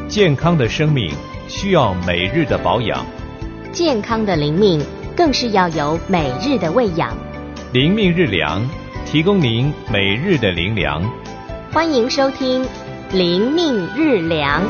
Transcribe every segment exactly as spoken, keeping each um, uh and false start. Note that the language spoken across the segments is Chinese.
健康的生命需要每日的保养， 健康的灵命更是要有每日的喂养。 灵命日粮，提供您每日的灵粮。 欢迎收听灵命日粮。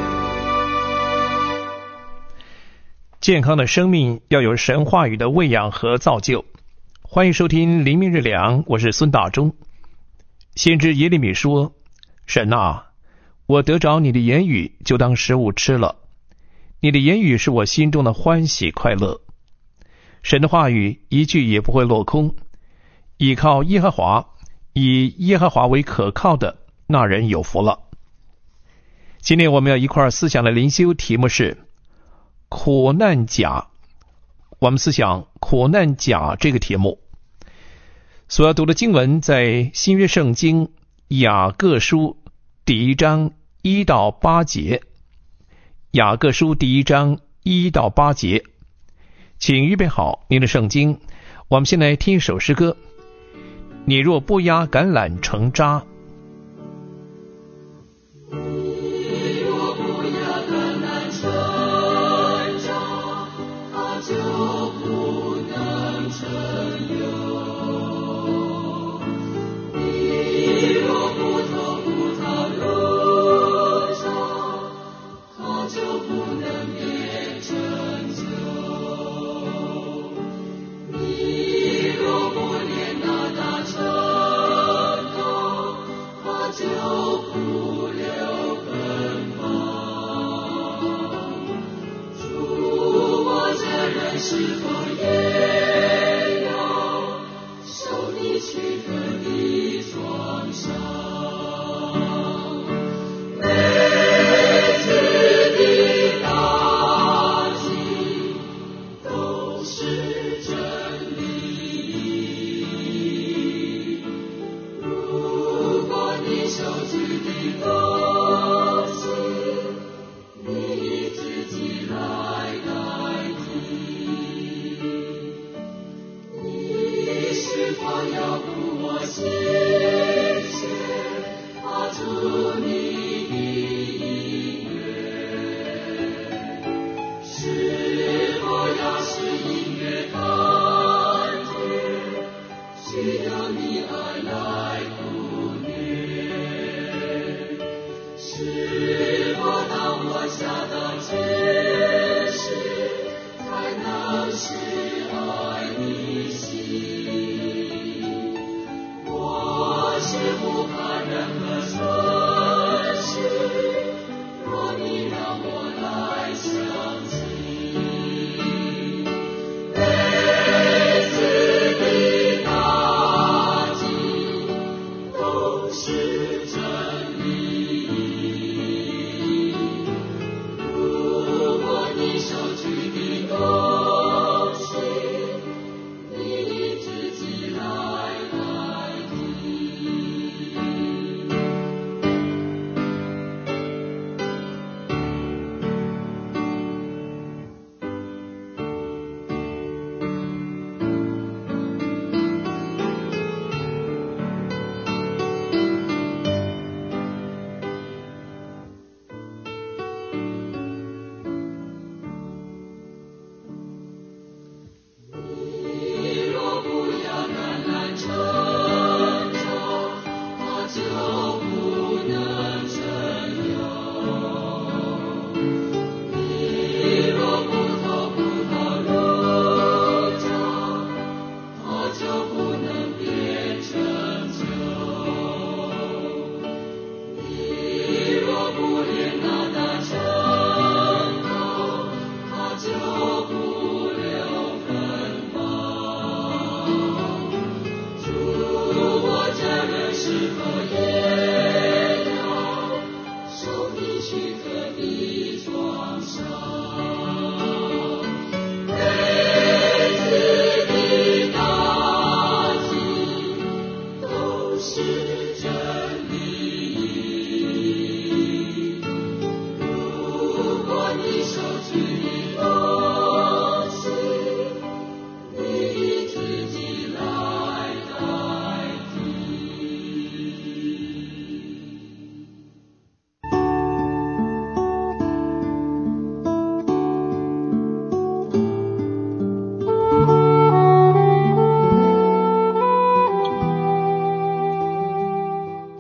健康的生命要有神话语的喂养和造就。欢迎收听灵命日粮，我是孙大中。先知耶利米说：神啊，我得着你的言语，就当食物吃了。你的言语是我心中的欢喜快乐。神的话语一句也不会落空。倚靠耶和华，以耶和华为可靠的，那人有福了。今天我们要一块思想的灵修题目是苦难甲。我们思想苦难甲这个题目。所要读的经文在新约圣经雅各书第一章一到八节。雅各书第一章一到八节，请预备好您的圣经。我们先来听一首诗歌。你若不压橄榄成渣，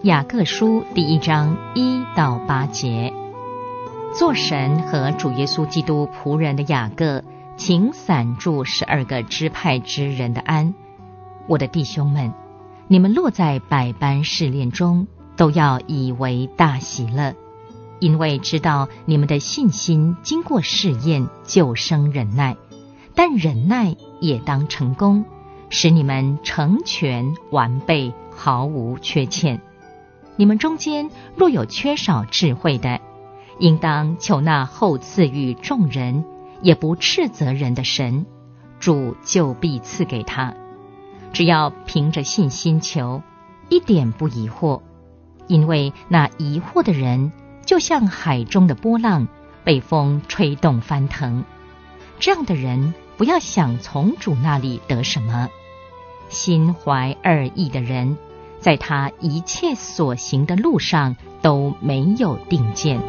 雅各书第一章一到八节。做神和主耶稣基督仆人的雅各，请散住十二个支派之人的安。我的弟兄们，你们落在百般试炼中，都要以为大喜乐，因为知道你们的信心经过试验，就生忍耐。但忍耐也当成功，使你们成全完备，毫无缺欠。你们中间若有缺少智慧的，应当求那后赐予众人，也不斥责人的神，主就必赐给他。只要凭着信心求，一点不疑惑，因为那疑惑的人，就像海中的波浪，被风吹动翻腾。这样的人，不要想从主那里得什么。心怀二意的人，在他一切所行的路上都没有定见。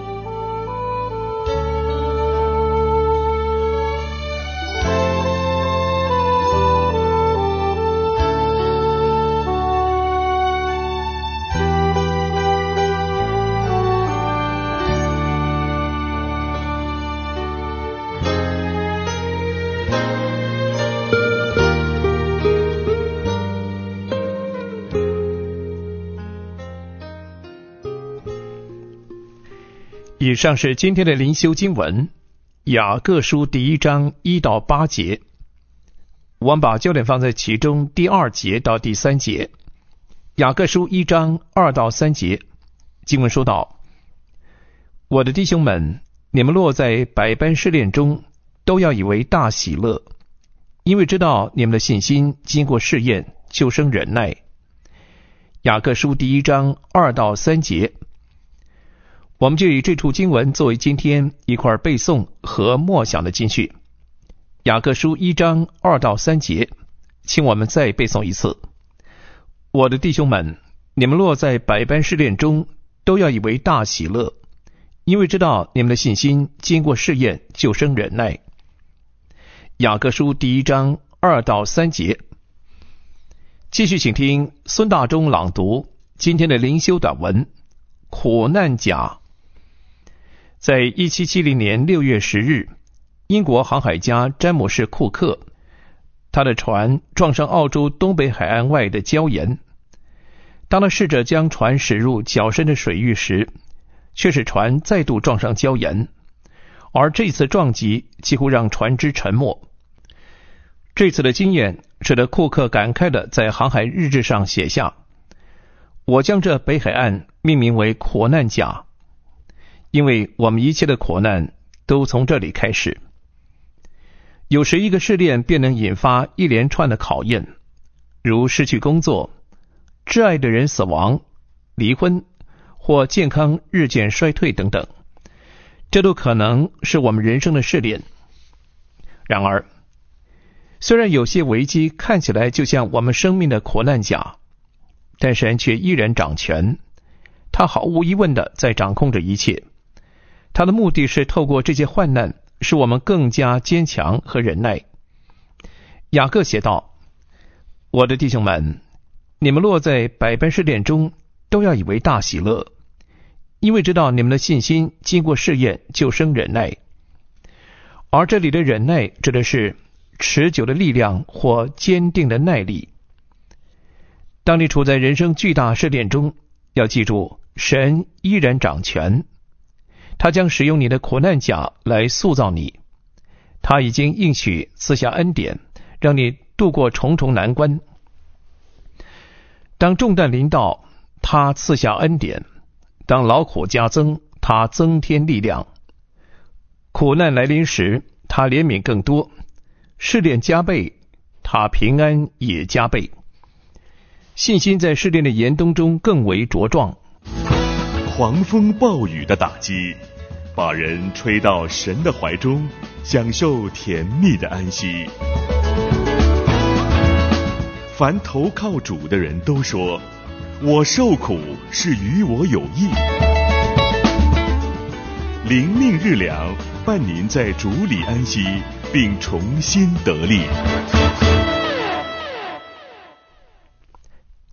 以上是今天的灵修经文，雅各书第一章一到八节。我们把焦点放在其中第二节到第三节。雅各书一章二到三节，经文说道：我的弟兄们，你们落在百般试炼中，都要以为大喜乐，因为知道你们的信心经过试验，就生忍耐。雅各书第一章二到三节，我们就以这处经文作为今天一块背诵和默想的金句。雅各书一章二到三节，请我们再背诵一次。我的弟兄们，你们落在百般试炼中，都要以为大喜乐，因为知道你们的信心经过试验，就生忍耐。雅各书第一章二到三节。继续请听孙大中朗读今天的灵修短文《苦难甲》。在一七七零年六月十日，英国航海家詹姆士·库克，他的船撞上澳洲东北海岸外的礁岩。当他试着将船驶入较深的水域时，却使船再度撞上礁岩，而这次撞击几乎让船只沉没。这次的经验使得库克感慨地在航海日志上写下：我将这北海岸命名为苦难甲，因为我们一切的苦难都从这里开始。有时一个试炼便能引发一连串的考验，如失去工作、挚爱的人死亡、离婚或健康日渐衰退等等，这都可能是我们人生的试炼。然而，虽然有些危机看起来就像我们生命的苦难甲，但神却依然掌权，他毫无疑问地在掌控着一切。他的目的是透过这些患难，使我们更加坚强和忍耐。雅各写道：我的弟兄们，你们落在百般试炼中，都要以为大喜乐，因为知道你们的信心经过试验，就生忍耐。而这里的忍耐指的是持久的力量或坚定的耐力。当你处在人生巨大试炼中，要记住，神依然掌权，他将使用你的苦难甲来塑造你。他已经应许赐下恩典，让你度过重重难关。当重担临到，他赐下恩典；当劳苦加增，他增添力量。苦难来临时，他怜悯更多；试炼加倍，他平安也加倍。信心在试炼的严冬中更为茁壮。 狂风暴雨的打击，把人吹到神的怀中，享受甜蜜的安息。凡投靠主的人都说，我受苦是与我有益。灵命日粮，伴您在主里安息，并重新得力。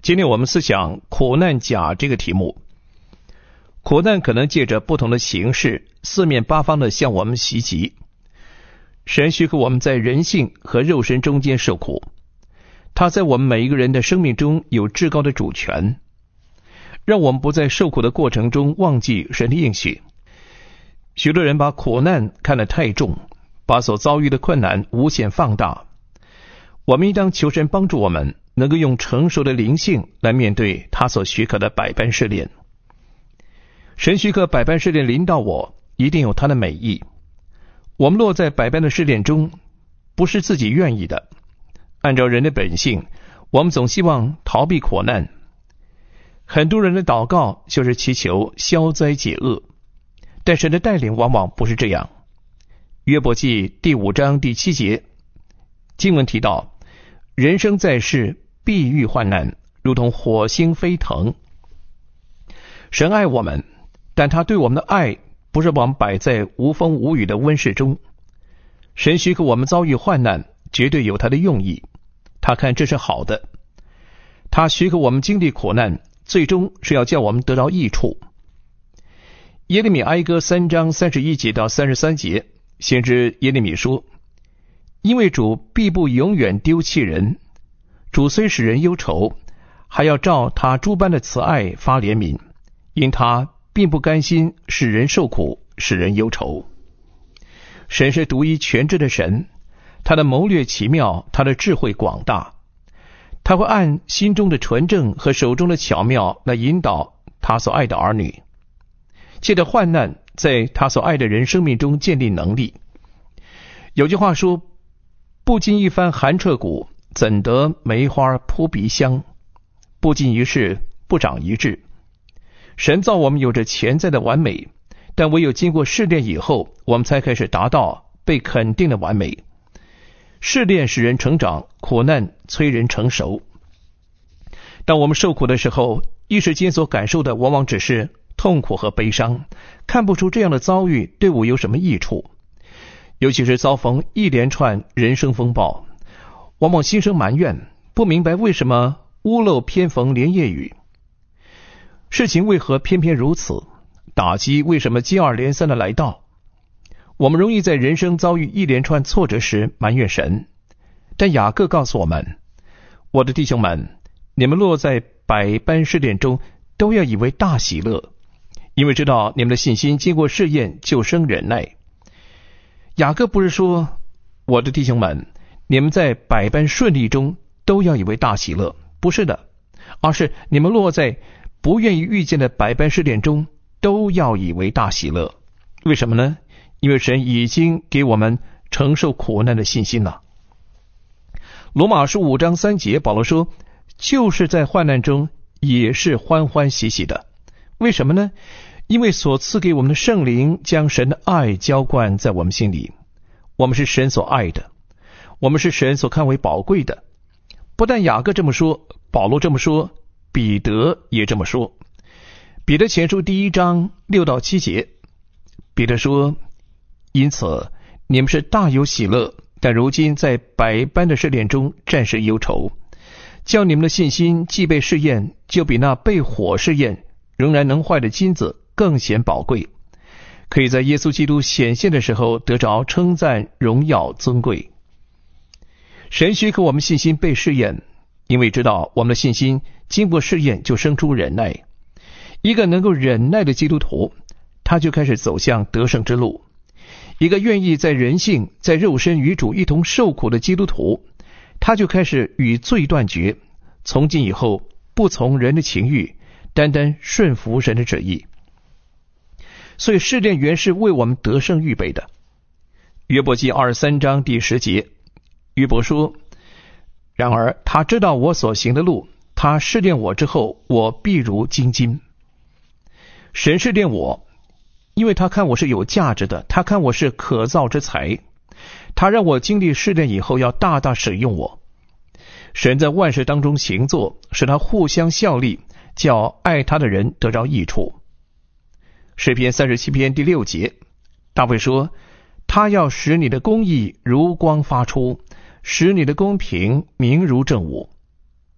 今天我们思想苦难甲这个题目。苦难可能借着不同的形式，四面八方的向我们袭击。神许可我们在人性和肉身中间受苦，他在我们每一个人的生命中有至高的主权，让我们不在受苦的过程中忘记神的应许。许多人把苦难看得太重，把所遭遇的困难无限放大。我们应当求神帮助我们能够用成熟的灵性来面对他所许可的百般试炼。神许可百般试炼临到我，一定有他的美意。我们落在百般的试炼中，不是自己愿意的。按照人的本性，我们总希望逃避苦难。很多人的祷告就是祈求消灾解厄，但神的带领往往不是这样。约伯记第五章第七节经文提到，人生在世必遇患难，如同火星飞腾。神爱我们，但他对我们的爱不是把我们摆在无风无雨的温室中。神许可我们遭遇患难，绝对有他的用意，他看这是好的。他许可我们经历苦难，最终是要叫我们得到益处。耶利米哀歌三章三十一节到三十三节，先知耶利米说，因为主必不永远丢弃人，主虽使人忧愁，还要照他诸般的慈爱发怜悯，因他并不甘心使人受苦，使人忧愁。神是独一全知的神，他的谋略奇妙，他的智慧广大，他会按心中的纯正和手中的巧妙来引导他所爱的儿女，借着患难在他所爱的人生命中建立能力。有句话说，不经一番寒彻骨，怎得梅花扑鼻香？不经一事，不长一智。神造我们有着潜在的完美，但唯有经过试炼以后，我们才开始达到被肯定的完美。试炼使人成长，苦难催人成熟。当我们受苦的时候，一时间所感受的往往只是痛苦和悲伤，看不出这样的遭遇对我有什么益处。尤其是遭逢一连串人生风暴，往往心生埋怨，不明白为什么屋漏偏逢连夜雨。事情为何偏偏如此？打击为什么接二连三的来到？我们容易在人生遭遇一连串挫折时埋怨神，但雅各告诉我们，我的弟兄们，你们落在百般试炼中，都要以为大喜乐，因为知道你们的信心经过试验，就生忍耐。雅各不是说，我的弟兄们，你们在百般顺利中都要以为大喜乐，不是的，而是你们落在不愿意遇见的百般试炼中，都要以为大喜乐。为什么呢？因为神已经给我们承受苦难的信心了。罗马书五章三节，保罗说，就是在患难中也是欢欢喜喜的。为什么呢？因为所赐给我们的圣灵将神的爱浇灌在我们心里。我们是神所爱的，我们是神所看为宝贵的。不但雅各这么说，保罗这么说，彼得也这么说。彼得前书第一章六到七节，彼得说，因此你们是大有喜乐，但如今在百般的试炼中暂时忧愁，叫你们的信心既被试验，就比那被火试验仍然能坏的金子更显宝贵，可以在耶稣基督显现的时候得着称赞、荣耀、尊贵。神许可我们信心被试验，因为知道我们的信心经过试验就生出忍耐。一个能够忍耐的基督徒，他就开始走向得胜之路。一个愿意在人性、在肉身与主一同受苦的基督徒，他就开始与罪断绝，从今以后不从人的情欲，单单顺服神的旨意。所以试炼原是为我们得胜预备的。约伯记二十三章第十节，约伯说，然而他知道我所行的路，他试炼我之后，我必如精金。神试炼我，因为他看我是有价值的，他看我是可造之材，他让我经历试炼以后要大大使用我。神在万事当中行作，使他互相效力，叫爱他的人得着益处。诗篇三十七篇第六节，大卫说，他要使你的公义如光发出，使你的公平明如正午。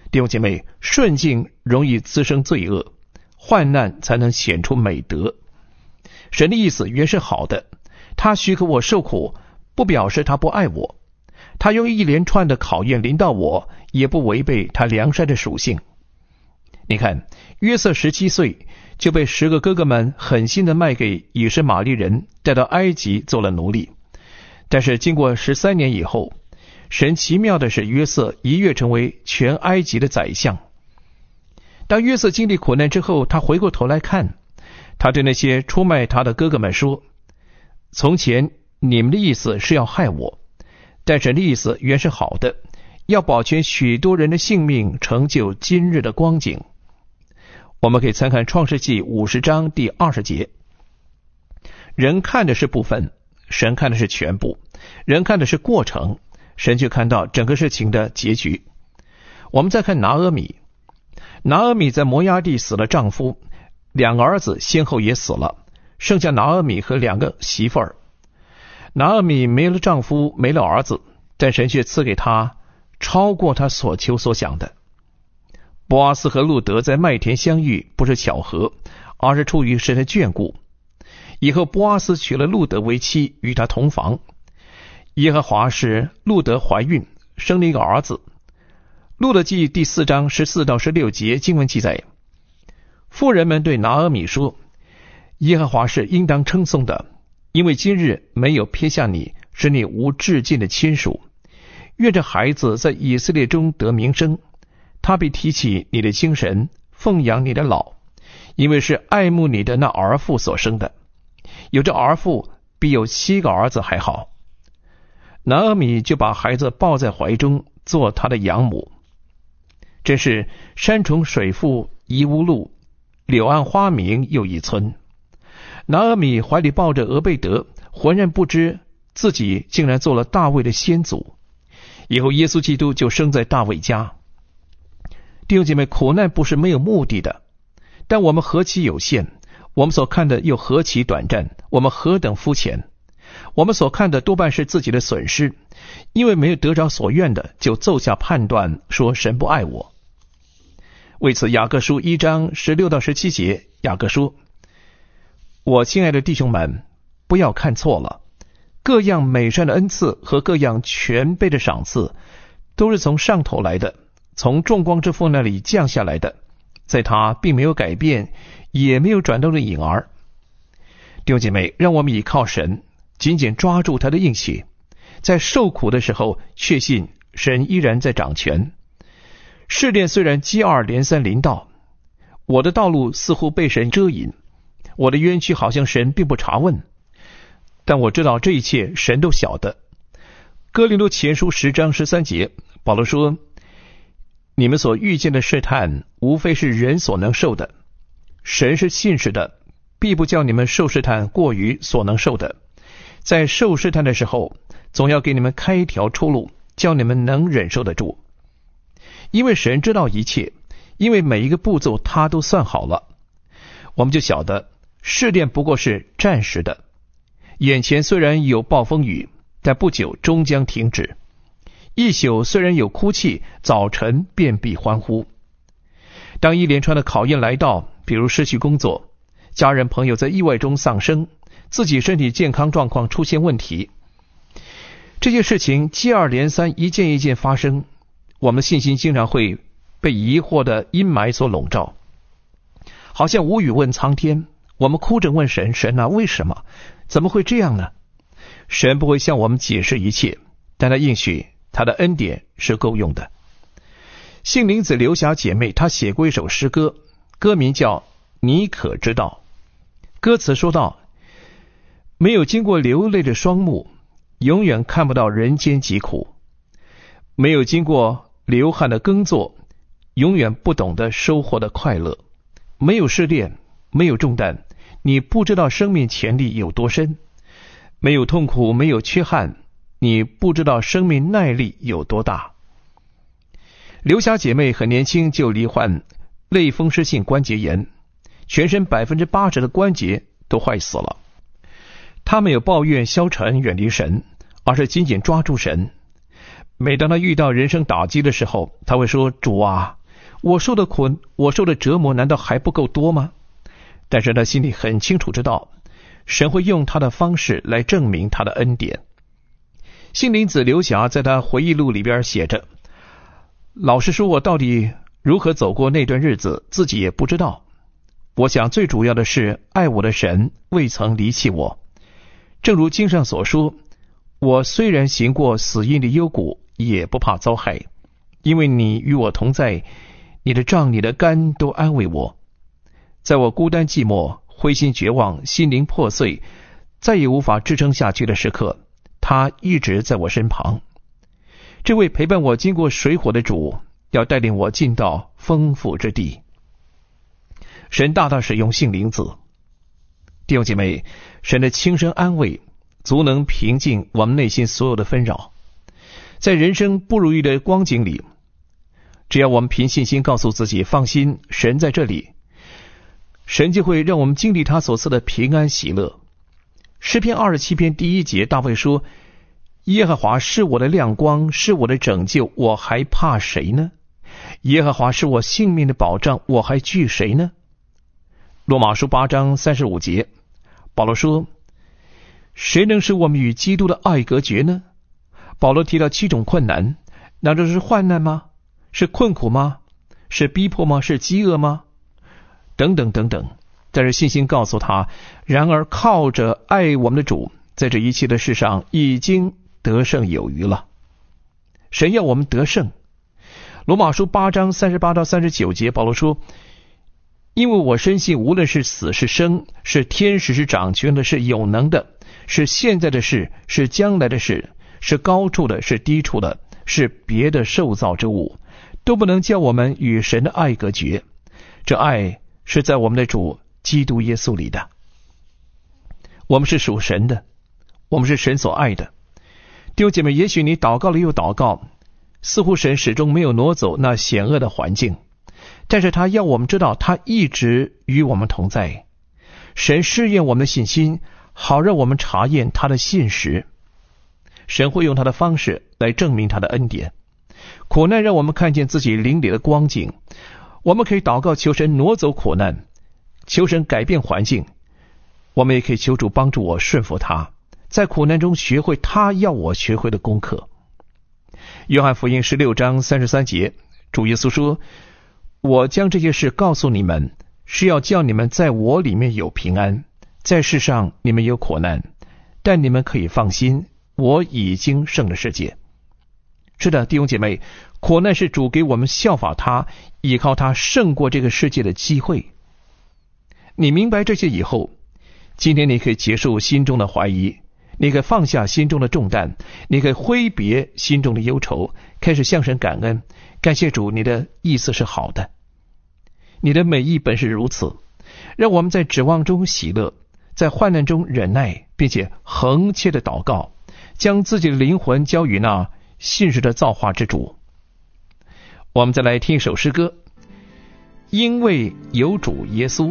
弟兄姐妹，顺境容易滋生罪恶，患难才能显出美德。神的意思原是好的，他许可我受苦，不表示他不爱我。他用一连串的考验临到我，也不违背他良善的属性。你看，约瑟十七岁就被十个哥哥们狠心的卖给以实玛利人，带到埃及做了奴隶。但是经过十三年以后，神奇妙的使约瑟一跃成为全埃及的宰相。当约瑟经历苦难之后，他回过头来看，他对那些出卖他的哥哥们说：从前你们的意思是要害我，但神的意思原是好的，要保全许多人的性命，成就今日的光景。我们可以参看创世纪五十章第二十节。人看的是部分，神看的是全部；人看的是过程，神却看到整个事情的结局。我们再看拿俄米，拿俄米在摩押地死了丈夫，两个儿子先后也死了，剩下拿俄米和两个媳妇儿。拿俄米没了丈夫，没了儿子，但神却赐给他超过他所求所想的。波阿斯和路德在麦田相遇，不是巧合，而是出于神的眷顾。以后波阿斯娶了路德为妻，与他同房。耶和华使路德怀孕，生了一个儿子。路德记第四章十四到十六节经文记载，妇人们对拿俄米说：耶和华是应当称颂的，因为今日没有撇下你，使你无至近的亲属。愿这孩子在以色列中得名声，他必提起你的精神，奉养你的老，因为是爱慕你的那儿妇所生的。有这儿妇，比有七个儿子还好。拿俄米就把孩子抱在怀中，做他的养母。真是山重水复疑无路，柳暗花明又一村。拿俄米怀里抱着俄贝德，浑然不知自己竟然做了大卫的先祖。以后耶稣基督就生在大卫家。弟兄姐妹，苦难不是没有目的的，但我们何其有限，我们所看的又何其短暂，我们何等肤浅。我们所看的多半是自己的损失，因为没有得着所愿的，就奏下判断说神不爱我。为此雅各书一章十六到十七节，雅各说：我亲爱的弟兄们，不要看错了，各样美善的恩赐和各样全备的赏赐，都是从上头来的，从众光之父那里降下来的，在他并没有改变，也没有转动的影儿。弟兄姐妹，让我们倚靠神，紧紧抓住他的应许，在受苦的时候确信神依然在掌权。试炼虽然接二连三临到，我的道路似乎被神遮隐，我的冤屈好像神并不查问，但我知道这一切神都晓得。哥林多前书十章十三节，保罗说：你们所遇见的试探，无非是人所能受的，神是信实的，必不叫你们受试探过于所能受的，在受试探的时候，总要给你们开一条出路，叫你们能忍受得住。因为神知道一切，因为每一个步骤他都算好了，我们就晓得试炼不过是暂时的，眼前虽然有暴风雨，但不久终将停止。一宿虽然有哭泣，早晨便必欢呼。当一连串的考验来到，比如失去工作，家人朋友在意外中丧生，自己身体健康状况出现问题，这些事情接二连三，一件一件发生，我们的信心经常会被疑惑的阴霾所笼罩，好像无语问苍天。我们哭着问神：神啊，为什么？怎么会这样呢？神不会向我们解释一切，但他应许他的恩典是够用的。杏林子刘霞姐妹她写过一首诗歌，歌名叫《你可知道》。歌词说道：没有经过流泪的双目，永远看不到人间疾苦；没有经过流汗的耕作，永远不懂得收获的快乐；没有试炼，没有重担，你不知道生命潜力有多深；没有痛苦，没有缺憾，你不知道生命耐力有多大。刘霞姐妹很年轻就罹患类风湿性关节炎，全身 百分之八十 的关节都坏死了。她没有抱怨消沉远离神，而是紧紧抓住神。 每当他遇到人生打击的时候，他会说：主啊，我受的苦，我受的折磨难道还不够多吗？但是他心里很清楚知道，神会用他的方式来证明他的恩典。信灵子刘霞在他回忆录里边写着：老实说，我到底如何走过那段日子，自己也不知道。我想最主要的是，爱我的神未曾离弃我。正如经上所说，我虽然行过死荫的幽谷，也不怕遭害，因为你与我同在，你的杖你的竿都安慰我。在我孤单寂寞、灰心绝望、心灵破碎，再也无法支撑下去的时刻，他一直在我身旁。这位陪伴我经过水火的主，要带领我进到丰富之地。神大大使用信灵子。弟兄姐妹，神的轻声安慰足能平静我们内心所有的纷扰。在人生不如意的光景里，只要我们凭信心告诉自己，放心，神在这里，神就会让我们经历他所赐的平安喜乐。诗篇二十七篇第一节，大卫说：耶和华是我的亮光，是我的拯救，我还怕谁呢？耶和华是我性命的保障，我还惧谁呢？罗马书八章三十五节，保罗说：谁能使我们与基督的爱隔绝呢？保罗提到七种困难，难道是患难吗？是困苦吗？是逼迫吗？是饥饿吗？等等等等。但是信心告诉他，然而靠着爱我们的主，在这一切的事上已经得胜有余了。神要我们得胜。罗马书八章三十八到三十九节，保罗说：因为我深信，无论是死是生，是天使是掌权的，是有能的，是现在的事，是将来的事，是高处的，是低处的，是别的受造之物，都不能叫我们与神的爱隔绝。这爱是在我们的主基督耶稣里的。我们是属神的，我们是神所爱的。弟兄姐妹，也许你祷告了又祷告，似乎神始终没有挪走那险恶的环境，但是他要我们知道，他一直与我们同在。神试验我们的信心，好让我们查验他的信实。神会用他的方式来证明他的恩典。苦难让我们看见自己灵里的光景，我们可以祷告求神挪走苦难，求神改变环境。我们也可以求主帮助我顺服他，在苦难中学会他要我学会的功课。约翰福音十六章三十三节，主耶稣说：我将这些事告诉你们，是要叫你们在我里面有平安，在世上你们有苦难，但你们可以放心，我已经胜了世界。是的，弟兄姐妹，苦难是主给我们效法他，依靠他胜过这个世界的机会。你明白这些以后，今天你可以结束心中的怀疑，你可以放下心中的重担，你可以挥别心中的忧愁，开始向神感恩。感谢主，你的意思是好的，你的美意本是如此。让我们在指望中喜乐，在患难中忍耐，并且恒切的祷告，将自己的灵魂交与那信实的造化之主。我们再来听一首诗歌，因为有主耶稣。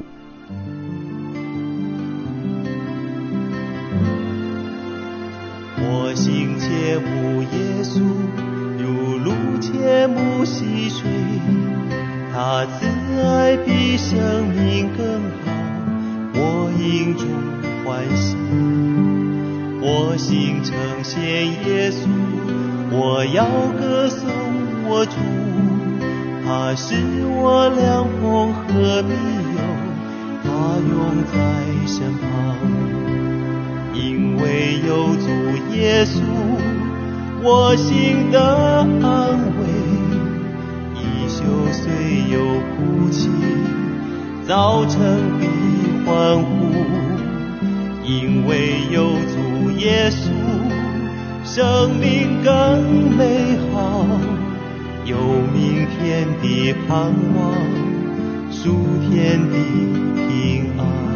我心切慕耶稣，如鹿切慕溪水，他慈爱比生命更好，我因主欢喜。我心称谢耶稣，我要歌颂我主，他是我良朋和密友，他永在身旁。因为有主耶稣，我心的安慰，一宿虽有哭泣，早晨必欢呼。因为有主耶稣，生命更美好，有明天的盼望，属天的平安。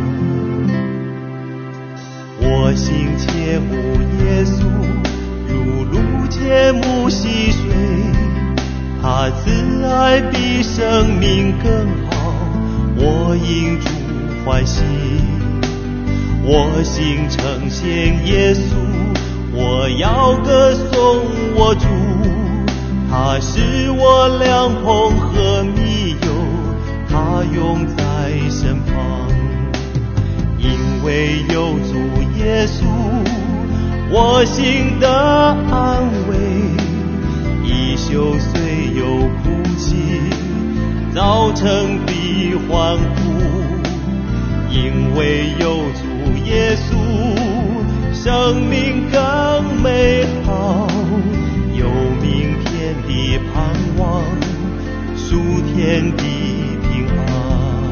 我心切慕耶稣，如鹿切慕溪水，他慈爱比生命更好，我因主欢喜。我心称谢耶稣， 我要歌颂我主，他是我良朋和密友，他永在身旁。因为有主耶稣，我心的安慰，一宿虽有哭泣，早晨必欢呼。因为有主耶稣，生命更美好，有明天的盼望，属天的平安。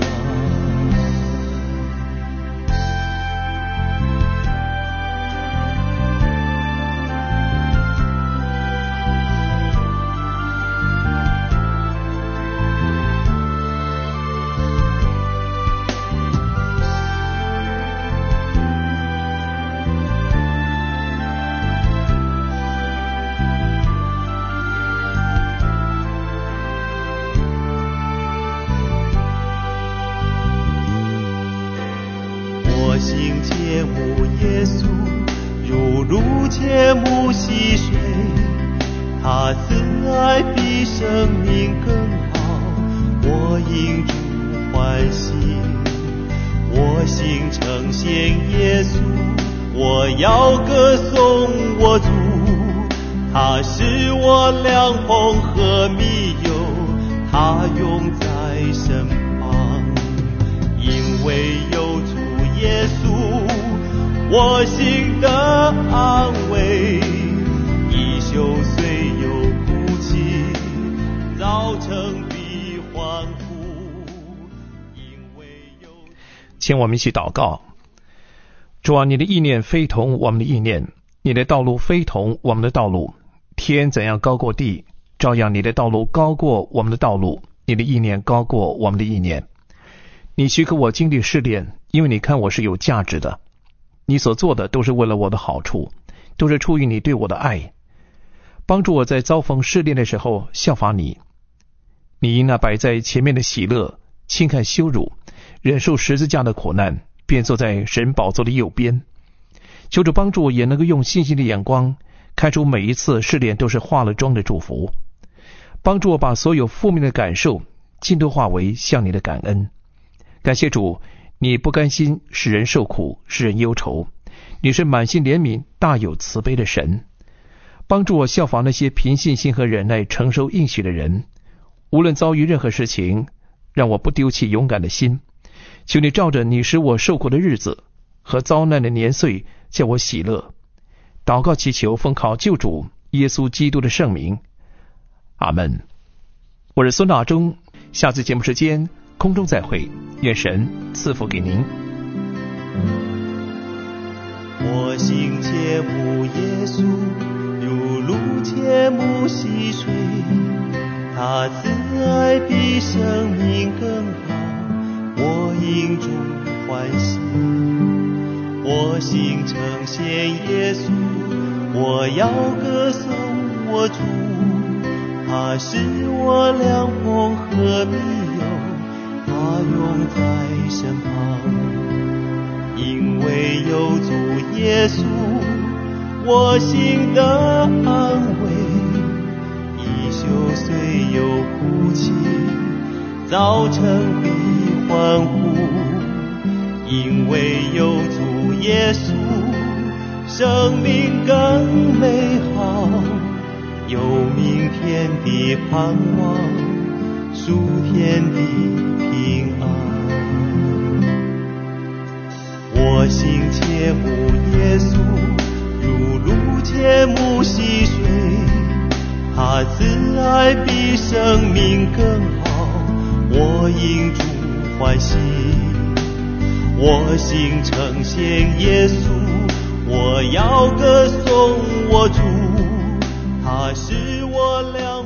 切慕耶稣，如入切慕溪水，他慈爱比生命更好，我因主欢喜。我心称谢耶稣，我要歌颂我主，他是我良朋和密友，他永在身旁。因为有主耶稣，我心的安慰，一宿虽有哭泣，早晨必欢呼。因为有请我们一起祷告。主啊，你的意念非同我们的意念，你的道路非同我们的道路。天怎样高过地，照样你的道路高过我们的道路，你的意念高过我们的意念。你许可我经历试炼，因为你看我是有价值的。你所做的都是为了我的好处，都是出于你对我的爱。帮助我在遭逢试炼的时候效法你。你因那摆在前面的喜乐，轻看羞辱，忍受十字架的苦难，便坐在神宝座的右边。求主帮助我也能够用信心的眼光，看出每一次试炼都是化了妆的祝福。帮助我把所有负面的感受尽都化为向你的感恩。感谢主，你不甘心使人受苦，使人忧愁，你是满心怜悯，大有慈悲的神。帮助我效法那些凭信心和忍耐承受应许的人，无论遭遇任何事情，让我不丢弃勇敢的心。求你照着你使我受苦的日子和遭难的年岁，叫我喜乐。祷告祈求奉靠救主耶稣基督的圣名，阿们。我是孙大中，下次节目时间空中再会，愿神赐福给您。 我心切慕耶稣，如鹿切慕溪水，他慈爱比生命更好，我因主欢喜。我心称谢耶稣，我要歌颂我主，他是我良朋和密友，他永在身旁。因为有主耶稣，我心的安慰，一宿虽有哭泣，早晨必欢呼。因为有主耶稣，生命更美好，有明天的盼望，属天的平安。我心切慕耶稣，如鹿切慕溪水，他慈爱比生命更好，我因主欢喜。我心称谢耶稣，我要歌颂我主，他是我良